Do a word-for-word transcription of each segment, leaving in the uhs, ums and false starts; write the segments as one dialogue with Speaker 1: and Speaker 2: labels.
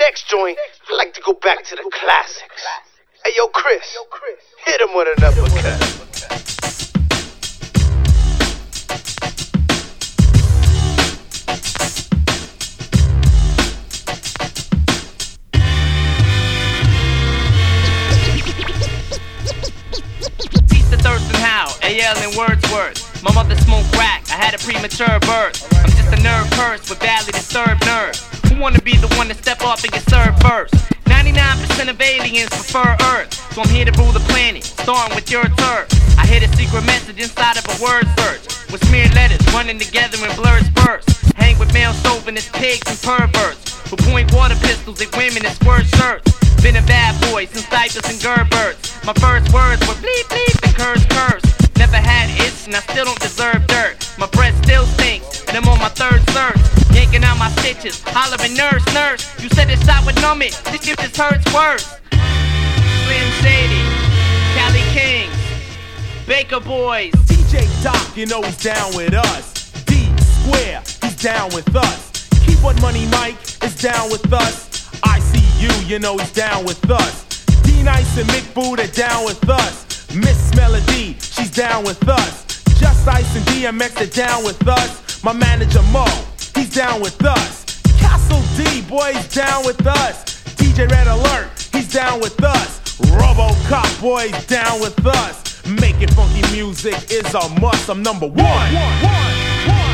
Speaker 1: next joint, I like to go back to the classics. Hey, yo, Chris, hit him with an uppercut.
Speaker 2: A L and Wordsworth. My mother smoked crack, I had a premature birth. I'm just a nerve curse with badly disturbed nerves. Who wanna be the one to step up and get served first? ninety-nine percent of aliens prefer Earth, so I'm here to rule the planet, starting with your turf. I hid a secret message inside of a word search, with smeared letters running together in blurred spurts. Hang with male chauvinist pigs and perverts, who point water pistols at women in squirt shirts. Been a bad boy since diapers and Gerberts. My first words were bleep bleep and curse curse. Never had itch and I still don't deserve dirt. My breath still stinks and I'm on my third search. Yanking out my stitches, hollering nurse, nurse. You said this shot would numb it, this shit just hurts worse. Slim Shady, Cali Kings, Baker Boys.
Speaker 3: D J Doc, you know he's down with us. D Square, he's down with us. Keyboard Money Mike is down with us. I C U, you know he's down with us. D-Nice and Mick Food are down with us. Miss Melody, she's down with us. Just Ice and D M X are down with us. My manager Mo, he's down with us. Castle D, boy, he's down with us. D J Red Alert, he's down with us. RoboCop, boy, he's down with us. Making funky music is a must. I'm number one. one, one, one.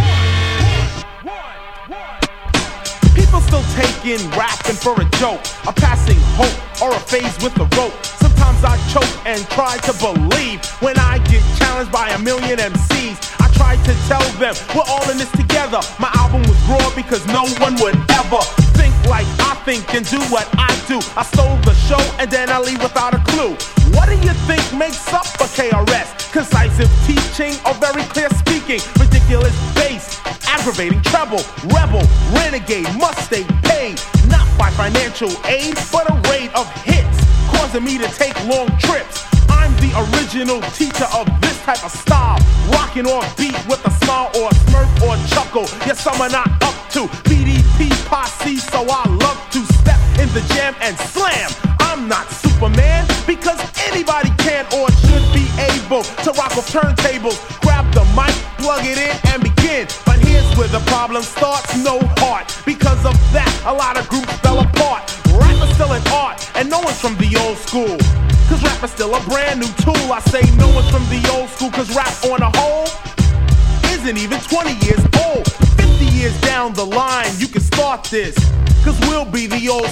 Speaker 3: People still taking rapping for a joke, a passing hope or a phase with a rope. Sometimes I choke and try to believe when I get challenged by a million M Cs. I try to tell them we're all in this together. My album was raw because no one would ever think like I think and do what I do. I stole the show and then I leave without a clue. What do you think makes up a K R S? Concisive teaching or very clear speaking? Ridiculous bass, aggravating treble, rebel, renegade, must stay paid. Not by financial aid, but a rate of hits, causing me to take long trips. I'm the original teacher of this type of style, rocking off beat with a smile or a smirk or chuckle. Yes, some are not up to B D P posse, so I love to step in the jam and slam. I'm not Superman because anybody can or should be able to rock off turntables, grab the mic, plug it in and begin. But here's where the problem starts, no heart. Because of that, a lot of groups fell apart. Rap is still an art and no one's from the old school, cause rap is still a brand new tool. I say no one's from the old school cause rap on a whole isn't even twenty years old. Fifty years down the line you can start this, cause we'll be the old